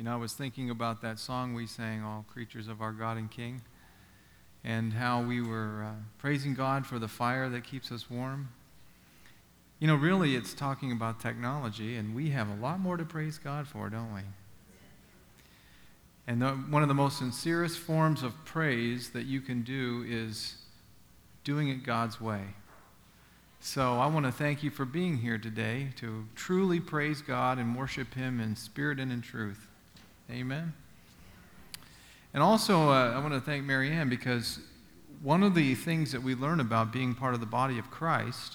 You know, I was thinking about that song we sang, All Creatures of Our God and King, and how we were praising God for the fire that keeps us warm. You know, really, it's talking about technology, and we have a lot more to praise God for, don't we? And one of the most sincerest forms of praise that you can do is doing it God's way. So I want to thank you for being here today to truly praise God and worship Him in spirit and in truth. Amen. And also, I want to thank Mary Ann, because one of the things that we learn about being part of the body of Christ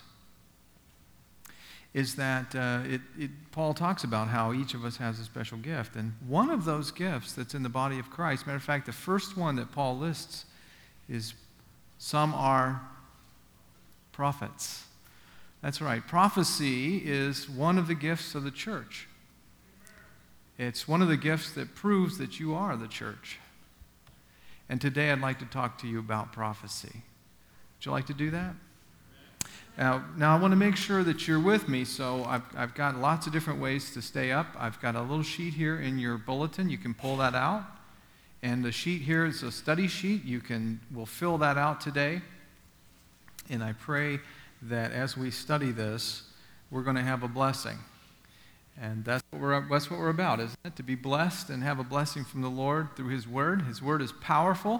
is that Paul talks about how each of us has a special gift. And one of those gifts that's in the body of Christ, matter of fact, the first one that Paul lists is some are prophets. That's right. Prophecy is one of the gifts of the church. It's one of the gifts that proves that you are the church. And today I'd like to talk to you about prophecy. Would you like to do that? Now I want to make sure that you're with me, so I've got lots of different ways to stay up. I've got a little sheet here in your bulletin. You can pull that out. And the sheet here is a study sheet. We'll fill that out today. And I pray that as we study this, we're going to have a blessing. And that's what we're about, isn't it? To be blessed and have a blessing from the Lord through His Word. His Word is powerful,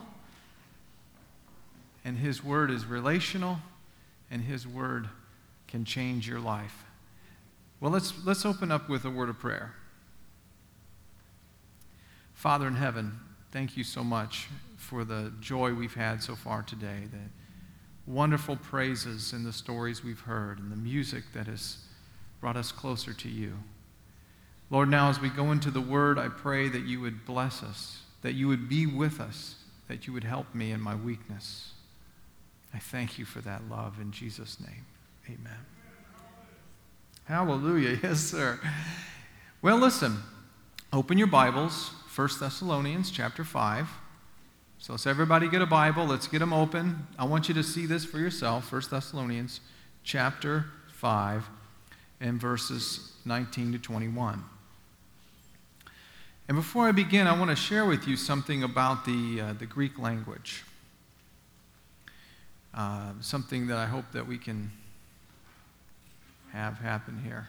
and His Word is relational, and His Word can change your life. Well, let's open up with a word of prayer. Father in heaven, thank you so much for the joy we've had so far today, the wonderful praises and the stories we've heard, and the music that has brought us closer to you. Lord, now as we go into the Word, I pray that you would bless us, that you would be with us, that you would help me in my weakness. I thank you for that love in Jesus' name. Amen. Hallelujah. Yes, sir. Well, listen. Open your Bibles, 1 Thessalonians chapter 5. So let's everybody get a Bible. Let's get them open. I want you to see this for yourself. 1 Thessalonians chapter 5 and verses 19 to 21. And before I begin, I want to share with you something about the Greek language. Something that I hope that we can have happen here.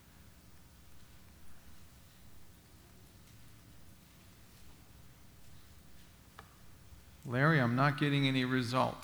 Larry, I'm not getting any result.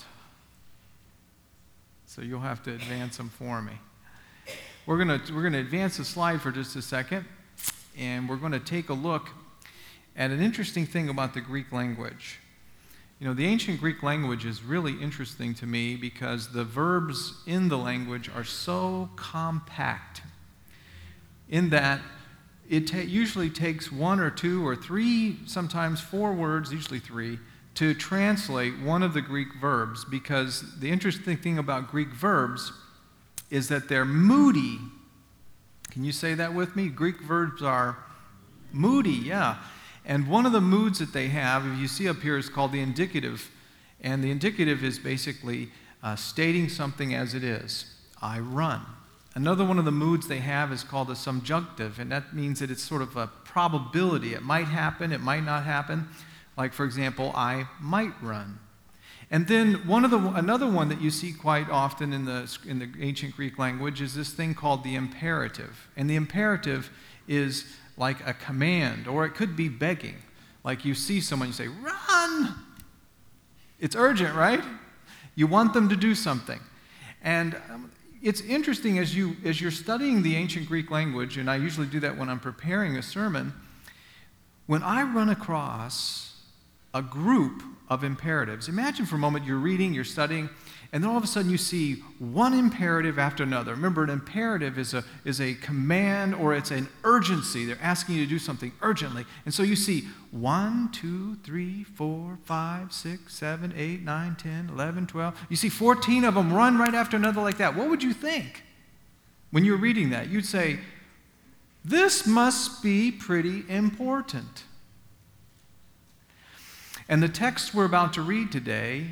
So you'll have to advance them for me. We're going to advance the slide for just a second, and we're going to take a look at an interesting thing about the Greek language. You know, the ancient Greek language is really interesting to me because the verbs in the language are so compact in that it usually takes one or two or three, sometimes four words, usually three, to translate one of the Greek verbs, because the interesting thing about Greek verbs is that they're moody. Can you say that with me? Greek verbs are moody, yeah. And one of the moods that they have, if you see up here, is called the indicative. And the indicative is basically stating something as it is. I run. Another one of the moods they have is called the subjunctive, and that means that it's sort of a probability. It might happen, it might not happen. Like, for example, I might run. And then another one that you see quite often in the ancient Greek language is this thing called the imperative. And the imperative is like a command, or it could be begging. Like you see someone, you say, run! It's urgent, right? You want them to do something. And it's interesting as you're studying the ancient Greek language, and I usually do that when I'm preparing a sermon, when I run across a group of imperatives. Imagine for a moment you're reading, you're studying, and then all of a sudden you see one imperative after another. Remember, an imperative is a command, or it's an urgency. They're asking you to do something urgently. And so you see 1, 2, 3, 4, 5, 6, 7, 8, 9, 10, 11, 12. You see 14 of them run right after another like that. What would you think when you're reading that? You'd say, this must be pretty important. And the text we're about to read today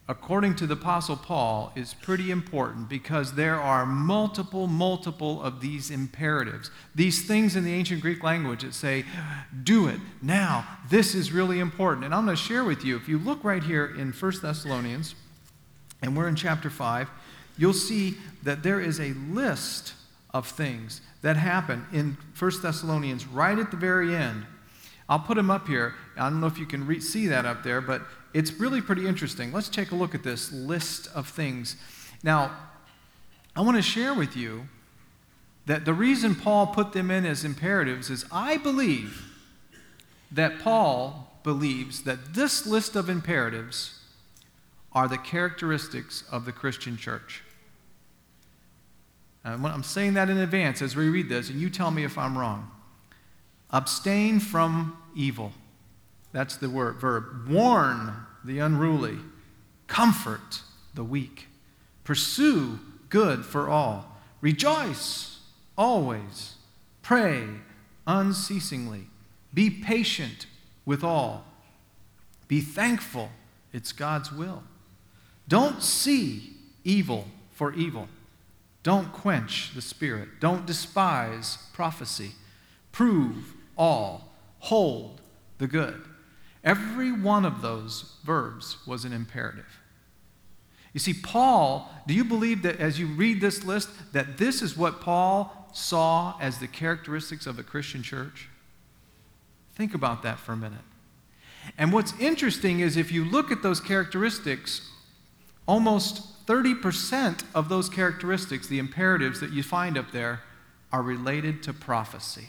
according to the Apostle Paul, is pretty important because there are multiple of these imperatives. These things in the ancient Greek language that say, do it now. This is really important. And I'm going to share with you, if you look right here in 1 Thessalonians, and we're in chapter 5, you'll see that there is a list of things that happen in 1 Thessalonians right at the very end. I'll put them up here. I don't know if you can see that up there, but it's really pretty interesting. Let's take a look at this list of things. Now, I want to share with you that the reason Paul put them in as imperatives is I believe that Paul believes that this list of imperatives are the characteristics of the Christian church. I'm saying that in advance as we read this, and you tell me if I'm wrong. Abstain from evil. That's the verb. Warn the unruly. Comfort the weak. Pursue good for all. Rejoice always. Pray unceasingly. Be patient with all. Be thankful. It's God's will. Don't see evil for evil. Don't quench the spirit. Don't despise prophecy. Prove all. Hold the good. Every one of those verbs was an imperative. You see, Paul, do you believe that as you read this list, that this is what Paul saw as the characteristics of a Christian church? Think about that for a minute. And what's interesting is if you look at those characteristics, almost 30% of those characteristics, the imperatives that you find up there, are related to prophecy.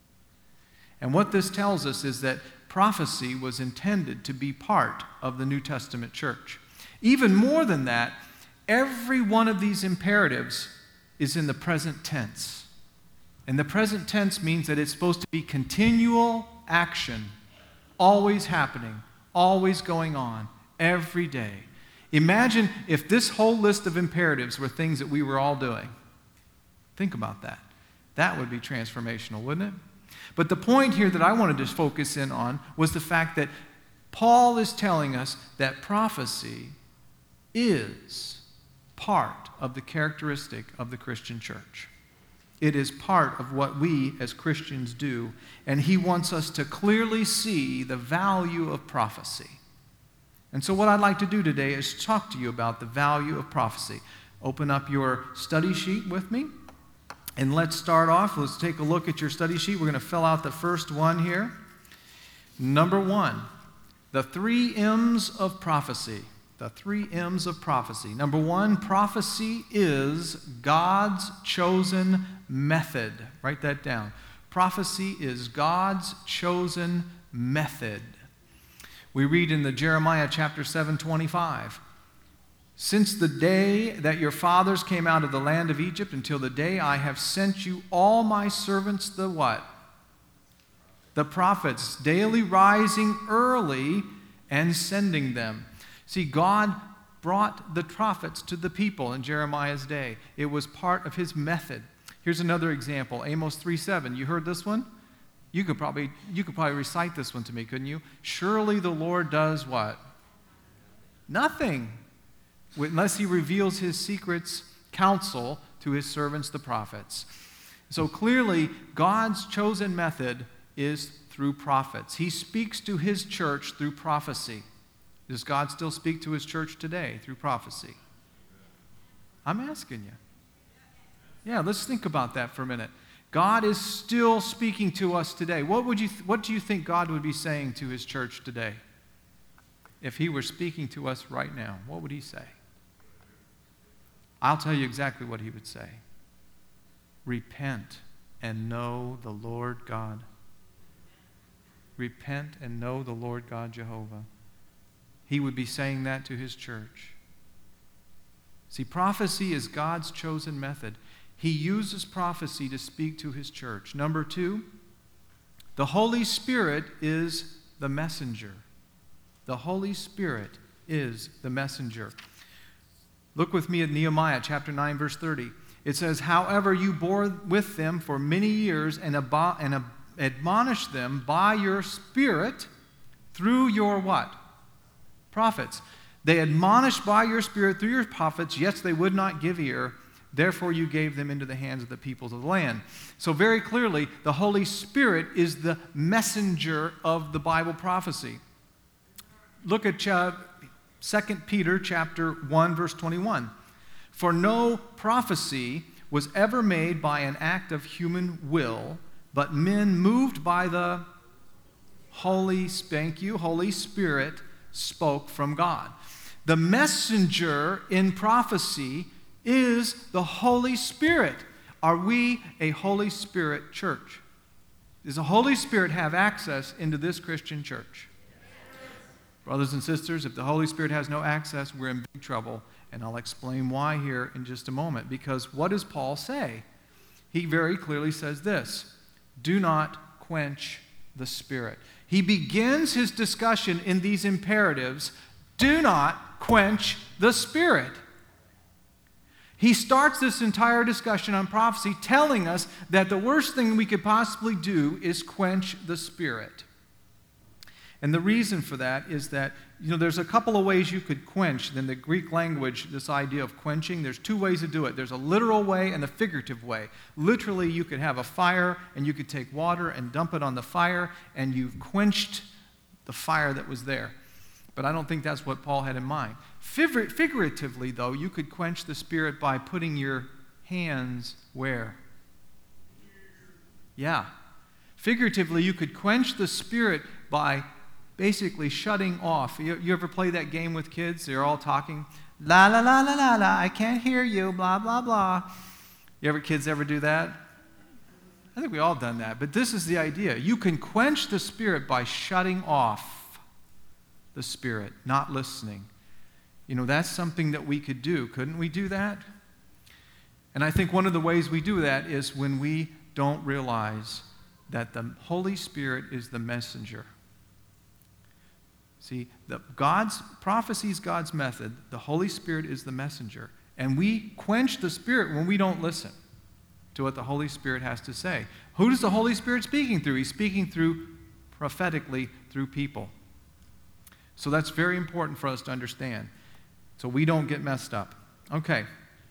And what this tells us is that prophecy was intended to be part of the New Testament church. Even more than that, every one of these imperatives is in the present tense. And the present tense means that it's supposed to be continual action, always happening, always going on, every day. Imagine if this whole list of imperatives were things that we were all doing. Think about that. That would be transformational, wouldn't it? But the point here that I wanted to focus in on was the fact that Paul is telling us that prophecy is part of the characteristic of the Christian church. It is part of what we as Christians do, and he wants us to clearly see the value of prophecy. And so what I'd like to do today is talk to you about the value of prophecy. Open up your study sheet with me. And let's start off. Let's take a look at your study sheet. We're going to fill out the first one here. Number 1, the 3 M's of prophecy. The 3 M's of prophecy. Number 1, prophecy is God's chosen method. Write that down. Prophecy is God's chosen method. We read in the Jeremiah chapter 7:25. Since the day that your fathers came out of the land of Egypt until the day I have sent you all my servants, the what? The prophets, daily rising early and sending them. See, God brought the prophets to the people in Jeremiah's day. It was part of his method. Here's another example, Amos 3:7. You heard this one? You could probably recite this one to me, couldn't you? Surely the Lord does what? Nothing. Unless he reveals his secrets, counsel to his servants, the prophets. So clearly, God's chosen method is through prophets. He speaks to his church through prophecy. Does God still speak to his church today through prophecy? I'm asking you. Yeah, let's think about that for a minute. God is still speaking to us today. What do you think God would be saying to his church today? If he were speaking to us right now, what would he say? I'll tell you exactly what he would say. Repent and know the Lord God. Repent and know the Lord God Jehovah. He would be saying that to his church. See, prophecy is God's chosen method. He uses prophecy to speak to his church. Number 2, the Holy Spirit is the messenger. The Holy Spirit is the messenger. Look with me at Nehemiah chapter 9, verse 30. It says, however, you bore with them for many years and admonished them by your Spirit through your what? Prophets. They admonished by your Spirit through your prophets, yet they would not give ear. Therefore you gave them into the hands of the peoples of the land. So very clearly, the Holy Spirit is the messenger of the Bible prophecy. Look at 2 Peter chapter 1, verse 21. For no prophecy was ever made by an act of human will, but men moved by the Holy Spirit spoke from God. The messenger in prophecy is the Holy Spirit. Are we a Holy Spirit church? Does the Holy Spirit have access into this Christian church? Brothers and sisters, if the Holy Spirit has no access, we're in big trouble. And I'll explain why here in just a moment. Because what does Paul say? He very clearly says this: do not quench the Spirit. He begins his discussion in these imperatives: do not quench the Spirit. He starts this entire discussion on prophecy telling us that the worst thing we could possibly do is quench the Spirit. And the reason for that is that, there's a couple of ways you could quench. In the Greek language, this idea of quenching, there's two ways to do it. There's a literal way and a figurative way. Literally, you could have a fire and you could take water and dump it on the fire and you've quenched the fire that was there. But I don't think that's what Paul had in mind. Figuratively, though, you could quench the Spirit by putting your hands where? Yeah. Figuratively, you could quench the Spirit by basically shutting off. You ever play that game with kids? They're all talking, la, la, la, la, la, la, I can't hear you, blah, blah, blah. Kids ever do that? I think we all done that. But this is the idea. You can quench the Spirit by shutting off the Spirit, not listening. That's something that we could do. Couldn't we do that? And I think one of the ways we do that is when we don't realize that the Holy Spirit is the messenger. See, God's prophecy is God's method. The Holy Spirit is the messenger. And we quench the Spirit when we don't listen to what the Holy Spirit has to say. Who does the Holy Spirit speaking through? He's speaking through prophetically through people. So that's very important for us to understand, so we don't get messed up. Okay.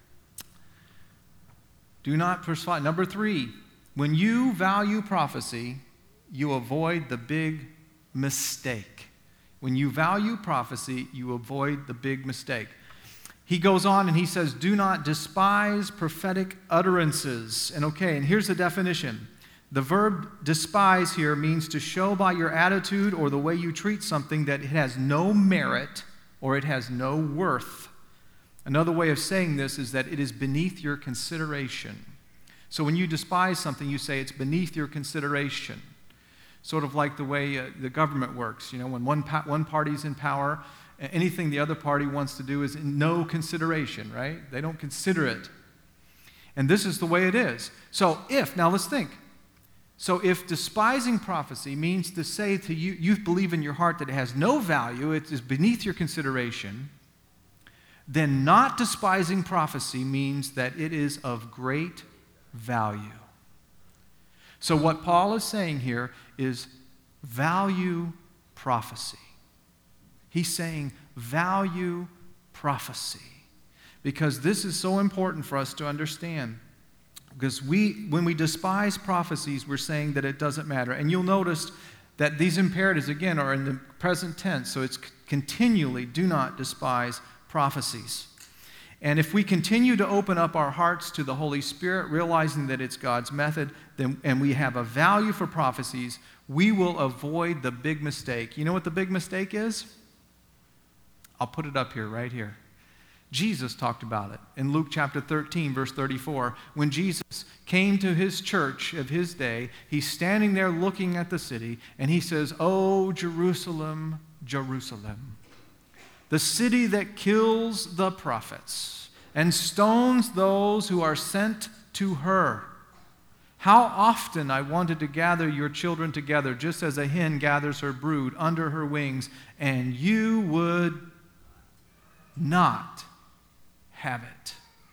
Do not persuade. Number 3, when you value prophecy, you avoid the big mistake. When you value prophecy, you avoid the big mistake. He goes on and he says, do not despise prophetic utterances. And here's the definition. The verb despise here means to show by your attitude or the way you treat something that it has no merit or it has no worth. Another way of saying this is that it is beneath your consideration. So when you despise something, you say it's beneath your consideration. Sort of like the way the government works. When one party's in power, anything the other party wants to do is in no consideration, right? They don't consider it. And this is the way it is. Now let's think. So if despising prophecy means to say to you, you believe in your heart that it has no value, it is beneath your consideration, then not despising prophecy means that it is of great value. So what Paul is saying here is value prophecy. He's saying value prophecy because this is so important for us to understand. Because when we despise prophecies, we're saying that it doesn't matter. And you'll notice that these imperatives, again, are in the present tense. So it's continually, do not despise prophecies. And if we continue to open up our hearts to the Holy Spirit, realizing that it's God's method, and we have a value for prophecies, we will avoid the big mistake. You know what the big mistake is? I'll put it up here, right here. Jesus talked about it in Luke chapter 13, verse 34. When Jesus came to his church of his day, he's standing there looking at the city, and he says, "Oh, Jerusalem, Jerusalem, the city that kills the prophets and stones those who are sent to her. How often I wanted to gather your children together, just as a hen gathers her brood under her wings, and you would not have it."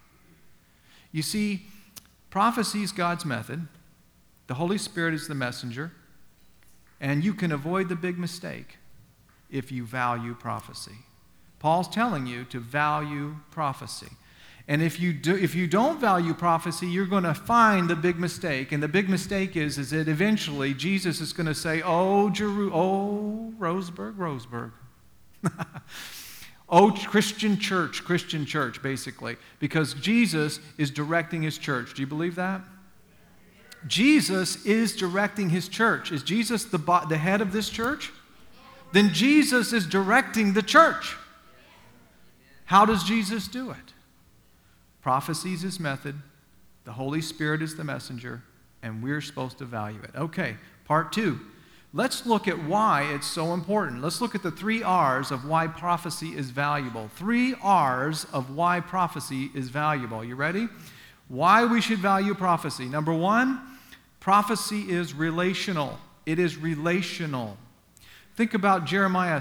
You see, prophecy is God's method. The Holy Spirit is the messenger. And you can avoid the big mistake if you value prophecy. Paul's telling you to value prophecy. And if you don't value prophecy, you're going to find the big mistake. And the big mistake is that eventually Jesus is going to say, oh, Roseburg. Oh, Christian church, basically. Because Jesus is directing his church. Do you believe that? Jesus is directing his church. Is Jesus the head of this church? Then Jesus is directing the church. How does Jesus do it? Prophecy is his method, the Holy Spirit is the messenger, and we're supposed to value it. Okay, part 2. Let's look at why it's so important. Let's look at the 3 R's of why prophecy is valuable. 3 R's of why prophecy is valuable. You ready? Why we should value prophecy. Number 1, prophecy is relational. It is relational. Think about Jeremiah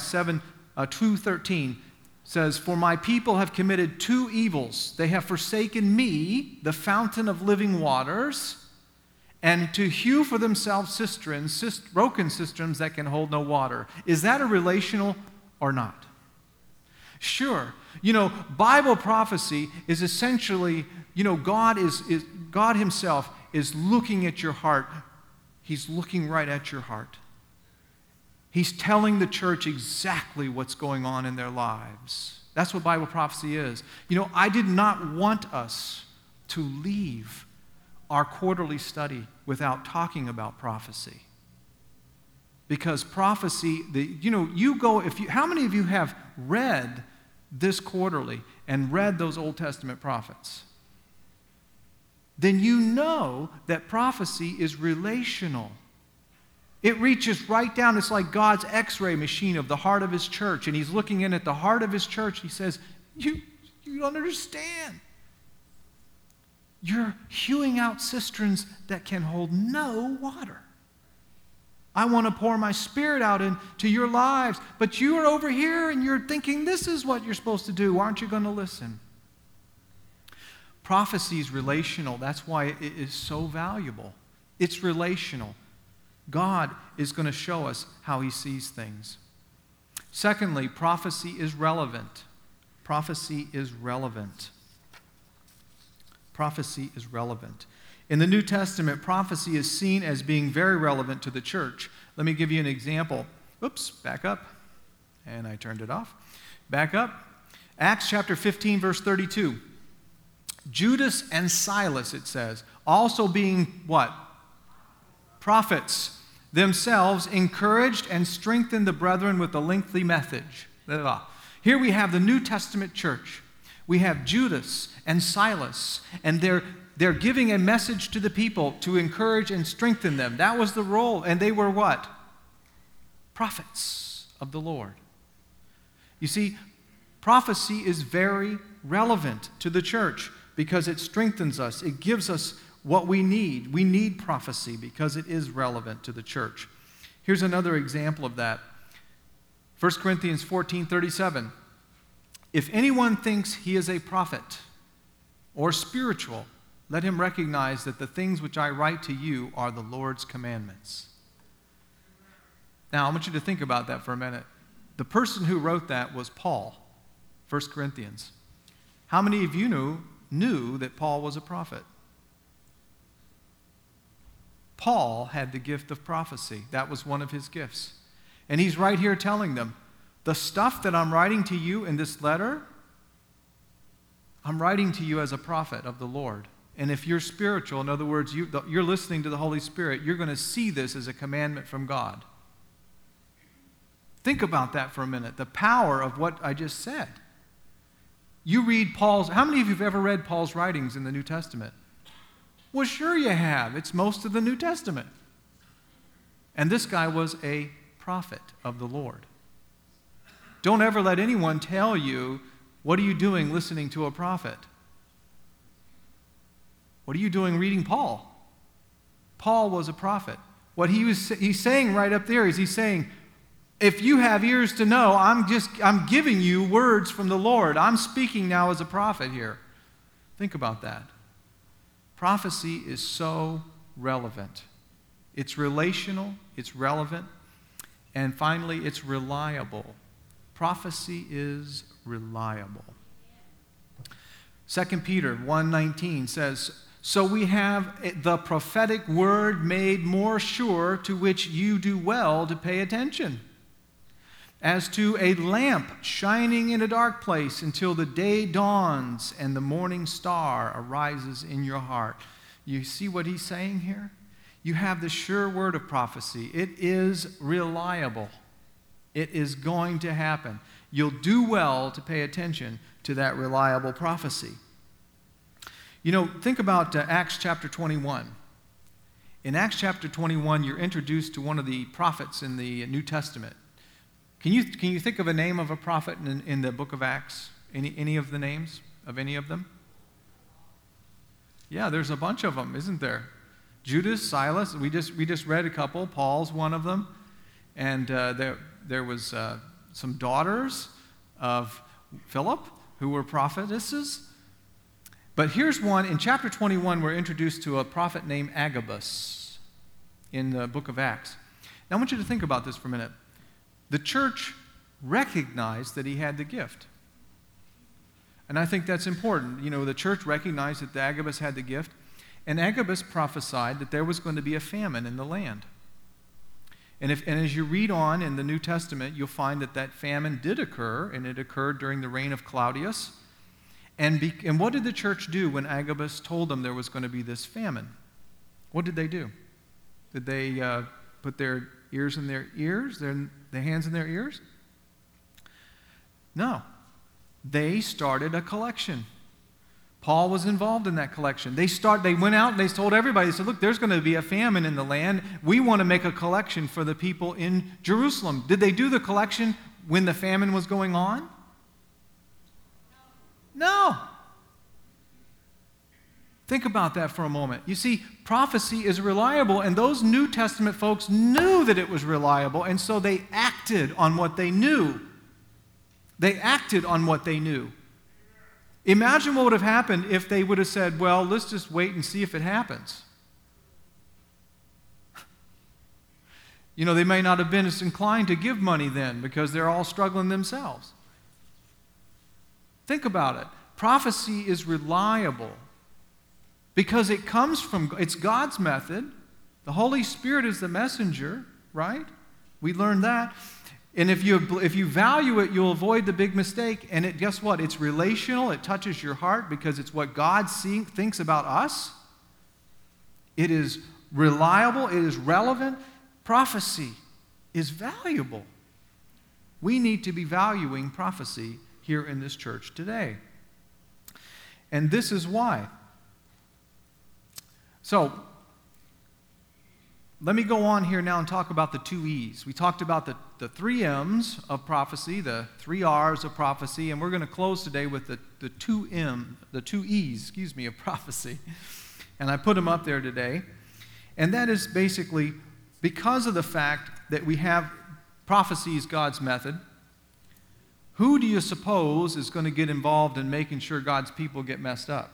2:13. Says, for my people have committed 2 evils. They have forsaken me, the fountain of living waters, and to hew for themselves broken cisterns that can hold no water. Is that a relational or not? Sure. Bible prophecy is essentially, God himself is looking at your heart. He's looking right at your heart. He's telling the church exactly what's going on in their lives. That's what Bible prophecy is. I did not want us to leave our quarterly study without talking about prophecy. Because prophecy, how many of you have read this quarterly and read those Old Testament prophets? Then you know that prophecy is relational. It reaches right down. It's like God's x-ray machine of the heart of his church. And he's looking in at the heart of his church. He says, you don't understand. You're hewing out cisterns that can hold no water. I want to pour my Spirit out into your lives. But you are over here and you're thinking this is what you're supposed to do. Aren't you going to listen? Prophecy is relational. That's why it is so valuable. It's relational. God is going to show us how he sees things. Secondly, prophecy is relevant. Prophecy is relevant. Prophecy is relevant. In the New Testament, prophecy is seen as being very relevant to the church. Let me give you an example. Oops, back up. And I turned it off. Back up. Acts chapter 15, verse 32. Judas and Silas, it says, also being what? Prophets themselves encouraged and strengthened the brethren with a lengthy message. Here we have the New Testament church. We have Judas and Silas, and they're giving a message to the people to encourage and strengthen them. That was the role, and they were what? Prophets of the Lord. You see, prophecy is very relevant to the church because it strengthens us. It gives us what we need. We need prophecy because it is relevant to the church. Here's another example of that. 1 Corinthians 14:37. If anyone thinks he is a prophet or spiritual, let him recognize that the things which I write to you are the Lord's commandments. Now, I want you to think about that for a minute. The person who wrote that was Paul, 1 Corinthians. How many of you knew that Paul was a prophet? Paul had the gift of prophecy. That was one of his gifts. And he's right here telling them, the stuff that I'm writing to you in this letter, I'm writing to you as a prophet of the Lord. And if you're spiritual, in other words, you're listening to the Holy Spirit, you're going to see this as a commandment from God. Think about that for a minute, the power of what I just said. You read how many of you have ever read Paul's writings in the New Testament? Well, sure you have. It's most of the New Testament. And this guy was a prophet of the Lord. Don't ever let anyone tell you, what are you doing listening to a prophet? What are you doing reading Paul? Paul was a prophet. What he's saying right up there is he's saying, if you have ears to know, I'm giving you words from the Lord. I'm speaking now as a prophet here. Think about that. Prophecy is so relevant. It's relational, it's relevant, and finally, it's reliable. Prophecy is reliable. 2 Peter 1:19 says, "So we have the prophetic word made more sure, to which you do well to pay attention, as to a lamp shining in a dark place until the day dawns and the morning star arises in your heart." You see what he's saying here? You have the sure word of prophecy. It is reliable. It is going to happen. You'll do well to pay attention to that reliable prophecy. You know, think about Acts chapter 21. In Acts chapter 21, you're introduced to one of the prophets in the New Testament. Can you think of a name of a prophet in the book of Acts? Any of the names of any of them? Yeah, there's a bunch of them, isn't there? Judas, Silas, we just read a couple. Paul's one of them. And there was some daughters of Philip who were prophetesses. But here's one. In chapter 21, we're introduced to a prophet named Agabus in the book of Acts. Now, I want you to think about this for a minute. The church recognized that he had the gift. And I think that's important. You know, the church recognized that Agabus had the gift. And Agabus prophesied that there was going to be a famine in the land. And as you read on in the New Testament, you'll find that famine did occur, and it occurred during the reign of Claudius. And what did the church do when Agabus told them there was going to be this famine? What did they do? Did they put their ears in their ears, their hands in their ears? No. They started a collection. Paul was involved in that collection. They went out and they told everybody, they said, look, there's going to be a famine in the land. We want to make a collection for the people in Jerusalem. Did they do the collection when the famine was going on? No. Think about that for a moment. You see, prophecy is reliable, and those New Testament folks knew that it was reliable, and so they acted on what they knew. They acted on what they knew. Imagine what would have happened if they would have said, well, let's just wait and see if it happens. You know, they may not have been as inclined to give money then because they're all struggling themselves. Think about it. Prophecy is reliable because it's God's method. The Holy Spirit is the messenger, right? We learned that. And if you value it, you'll avoid the big mistake. And guess what? It's relational. It touches your heart because it's what God thinks about us. It is reliable. It is relevant. Prophecy is valuable. We need to be valuing prophecy here in this church today. And this is why. So, let me go on here now and talk about the 2 E's. We talked about the 3 M's of prophecy, the 3 R's of prophecy, and we're going to close today with the 2 E's, of prophecy. And I put them up there today. And that is basically because of the fact that we have prophecy is God's method. Who do you suppose is going to get involved in making sure God's people get messed up?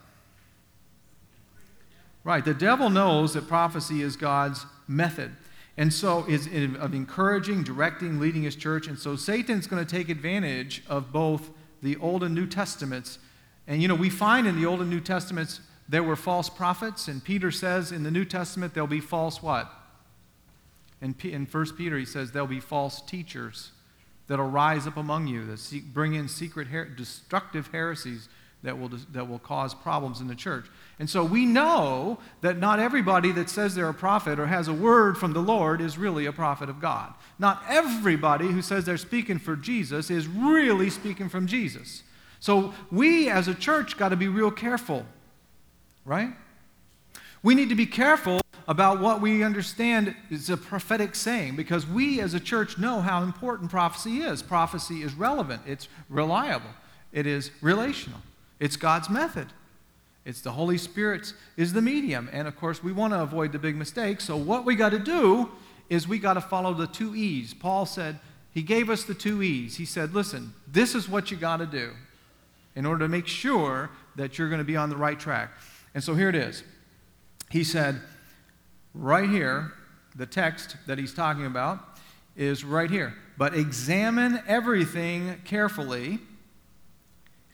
Right, the devil knows that prophecy is God's method. And so is of encouraging, directing, leading his church. And so Satan's going to take advantage of both the Old and New Testaments. And we find in the Old and New Testaments there were false prophets. And Peter says in the New Testament there'll be false what? In 1 Peter he says there'll be false teachers that'll rise up among you, that bring in destructive heresies that will cause problems in the church. And so we know that not everybody that says they're a prophet or has a word from the Lord is really a prophet of God. Not everybody who says they're speaking for Jesus is really speaking from Jesus. So we as a church got to be real careful, right? We need to be careful about what we understand is a prophetic saying, because we as a church know how important prophecy is. Prophecy is relevant. It's reliable. It is relational. It's God's method. It's the Holy Spirit is the medium. And of course, we want to avoid the big mistakes. So what we got to do is we got to follow the 2 E's. Paul said, he gave us the 2 E's. He said, listen, this is what you got to do in order to make sure that you're going to be on the right track. And so here it is. He said, right here, the text that he's talking about is right here. But examine everything carefully,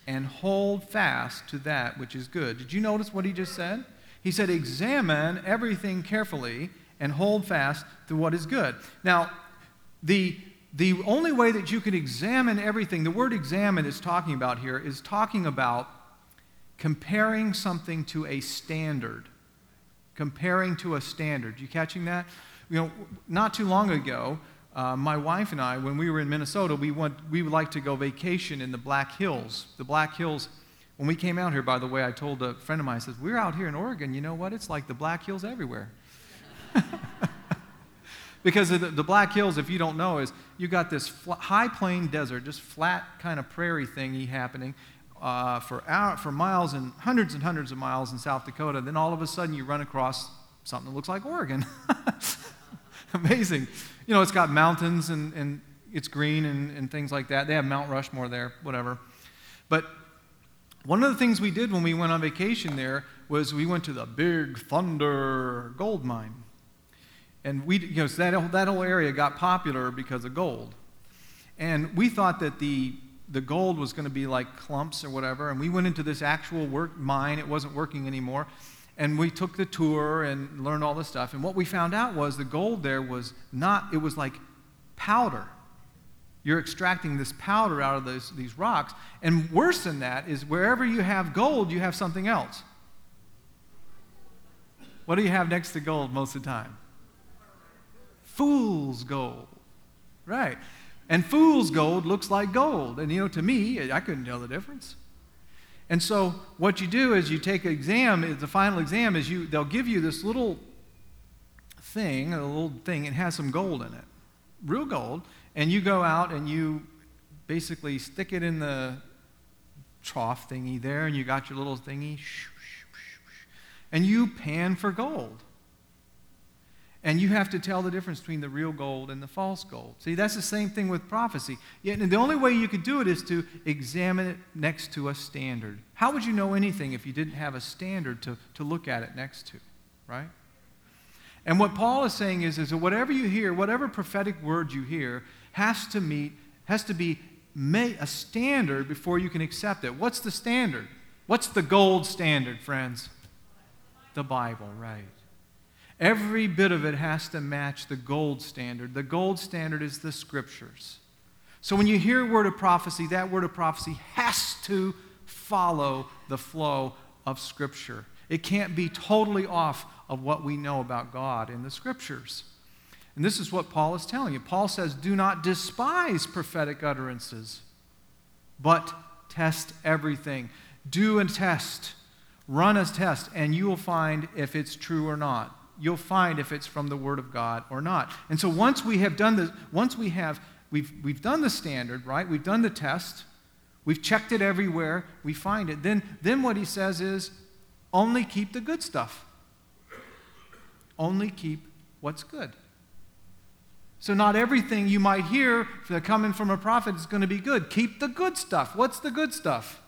and hold fast to that which is good. Did you notice what he just said? He said, examine everything carefully and hold fast to what is good. Now, the only way that you can examine everything, the word examine is talking about here, is talking about comparing something to a standard. Comparing to a standard. You catching that? You know, not too long ago, my wife and I, when we were in Minnesota, we would like to go vacation in the Black Hills. The Black Hills, when we came out here, by the way, I told a friend of mine, I said, we're out here in Oregon, you know what? It's like the Black Hills everywhere. Because the Black Hills, if you don't know, is you got this high plain desert, just flat kind of prairie thingy happening for miles and hundreds of miles in South Dakota. Then all of a sudden you run across something that looks like Oregon. Amazing. You know, it's got mountains and it's green and things like that. They have Mount Rushmore there, whatever. But one of the things we did when we went on vacation there was we went to the Big Thunder gold mine. And so that whole area got popular because of gold. And we thought that the gold was going to be like clumps or whatever. And we went into this actual mine. It wasn't working anymore. And we took the tour and learned all this stuff. And what we found out was the gold there was not, it was like powder. You're extracting this powder out of these rocks. And worse than that is wherever you have gold, you have something else. What do you have next to gold most of the time? Fool's gold. Right. And fool's gold looks like gold. And, you know, to me, I couldn't tell the difference. And so what you do is you take an exam, the final exam is they'll give you this little thing, it has some gold in it, real gold, and you go out and you basically stick it in the trough thingy there, and you got your little thingy, and you pan for gold. And you have to tell the difference between the real gold and the false gold. See, that's the same thing with prophecy. Yet, the only way you could do it is to examine it next to a standard. How would you know anything if you didn't have a standard to look at it next to, right? And what Paul is saying is that whatever you hear, whatever prophetic word you hear, has to be a standard before you can accept it. What's the standard? What's the gold standard, friends? The Bible, right? Every bit of it has to match the gold standard. The gold standard is the Scriptures. So when you hear a word of prophecy, that word of prophecy has to follow the flow of Scripture. It can't be totally off of what we know about God in the Scriptures. And this is what Paul is telling you. Paul says, do not despise prophetic utterances, but test everything. Do a test. Run a test, and you will find if it's true or not. You'll find if it's from the Word of God or not. And so once we have done this, we've done the standard, right? We've done the test. We've checked it everywhere. We find it. Then what he says is, only keep the good stuff. Only keep what's good. So not everything you might hear coming from a prophet is going to be good. Keep the good stuff. What's the good stuff?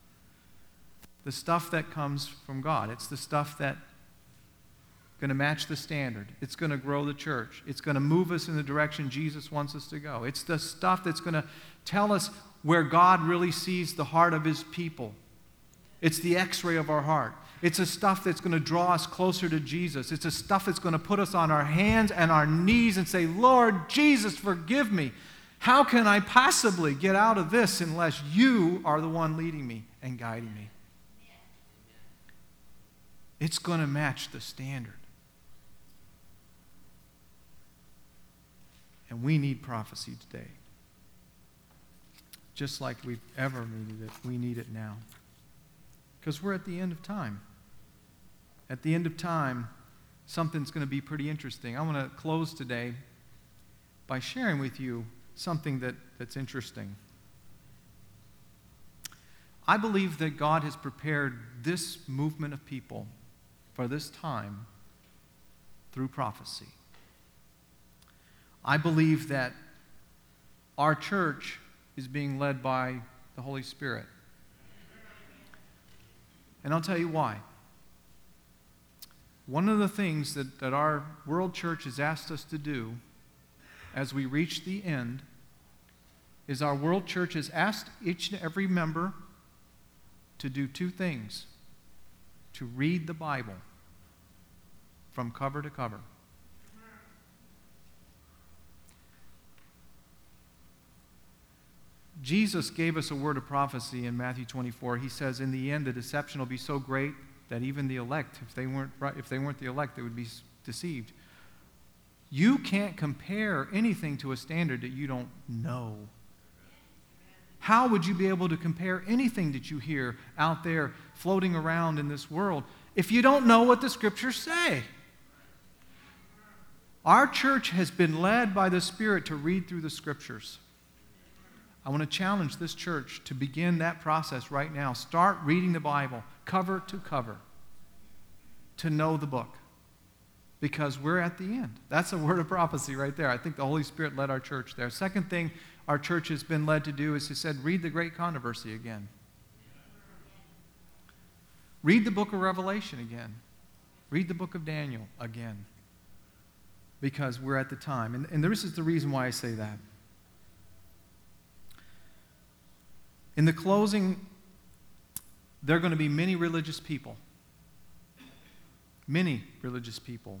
The stuff that comes from God. It's the stuff that going to match the standard. It's going to grow the church. It's going to move us in the direction Jesus wants us to go. It's the stuff that's going to tell us where God really sees the heart of his people. It's the x-ray of our heart. It's the stuff that's going to draw us closer to Jesus. It's the stuff that's going to put us on our hands and our knees and say, Lord Jesus, forgive me. How can I possibly get out of this unless you are the one leading me and guiding me? It's going to match the standard. And we need prophecy today. Just like we've ever needed it, we need it now. Because we're at the end of time. At the end of time, something's going to be pretty interesting. I want to close today by sharing with you something that's interesting. I believe that God has prepared this movement of people for this time through prophecy. I believe that our church is being led by the Holy Spirit. And I'll tell you why. One of the things that our world church has asked us to do as we reach the end is our world church has asked each and every member to do two things: to read the Bible from cover to cover. Jesus gave us a word of prophecy in Matthew 24. He says, in the end, the deception will be so great that even the elect, if they weren't the elect, they would be deceived. You can't compare anything to a standard that you don't know. How would you be able to compare anything that you hear out there floating around in this world if you don't know what the Scriptures say? Our church has been led by the Spirit to read through the Scriptures. I want to challenge this church to begin that process right now. Start reading the Bible cover to cover to know the book, because we're at the end. That's a word of prophecy right there. I think the Holy Spirit led our church there. Second thing our church has been led to do is, he said, read the great controversy again. Read the book of Revelation again. Read the book of Daniel again, because we're at the time. And this is the reason why I say that. In the closing, there are going to be many religious people. Many religious people.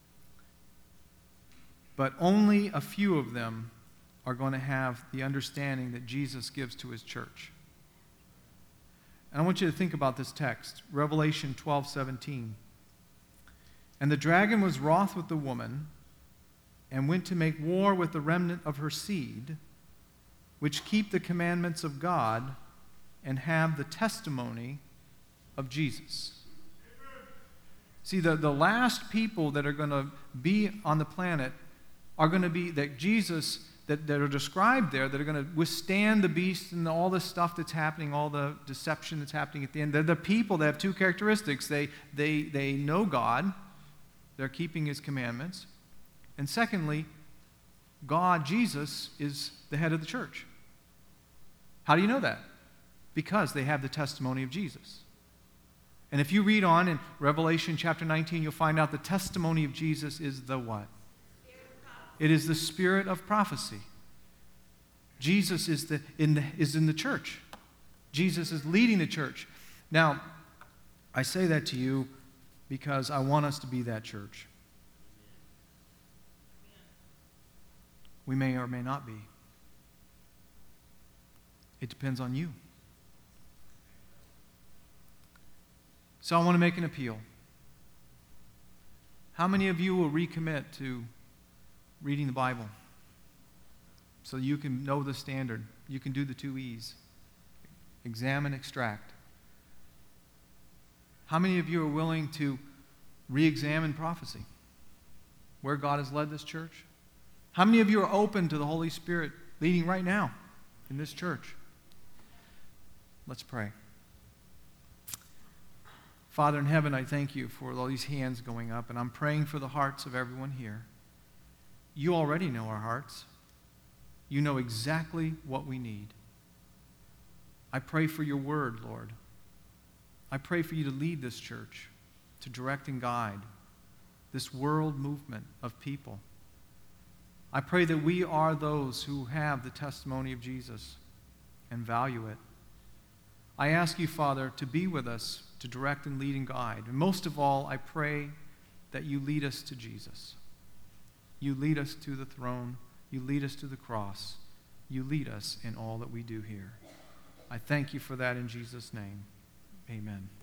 But only a few of them are going to have the understanding that Jesus gives to his church. And I want you to think about this text, Revelation 12:17. And the dragon was wroth with the woman, and went to make war with the remnant of her seed, which keep the commandments of God and have the testimony of Jesus. See, the last people that are going to be on the planet are going to be that Jesus, that are described there, that are going to withstand the beast and all the stuff that's happening, all the deception that's happening at the end. They're the people that have two characteristics. They know God. They're keeping his commandments. And secondly, God, Jesus, is the head of the church. How do you know that? Because they have the testimony of Jesus. And if you read on in Revelation chapter 19, you'll find out the testimony of Jesus is the what? It is the spirit of prophecy. Jesus is in the church. Jesus is leading the church. Now, I say that to you because I want us to be that church. We may or may not be. It depends on you. So I want to make an appeal. How many of you will recommit to reading the Bible so you can know the standard? You can do the 2 E's. Examine, extract. How many of you are willing to re-examine prophecy, where God has led this church? How many of you are open to the Holy Spirit leading right now in this church? Let's pray. Father in heaven, I thank you for all these hands going up, and I'm praying for the hearts of everyone here. You already know our hearts. You know exactly what we need. I pray for your word, Lord. I pray for you to lead this church, to direct and guide this world movement of people. I pray that we are those who have the testimony of Jesus and value it. I ask you, Father, to be with us, to direct and lead and guide. And most of all, I pray that you lead us to Jesus. You lead us to the throne. You lead us to the cross. You lead us in all that we do here. I thank you for that in Jesus' name. Amen.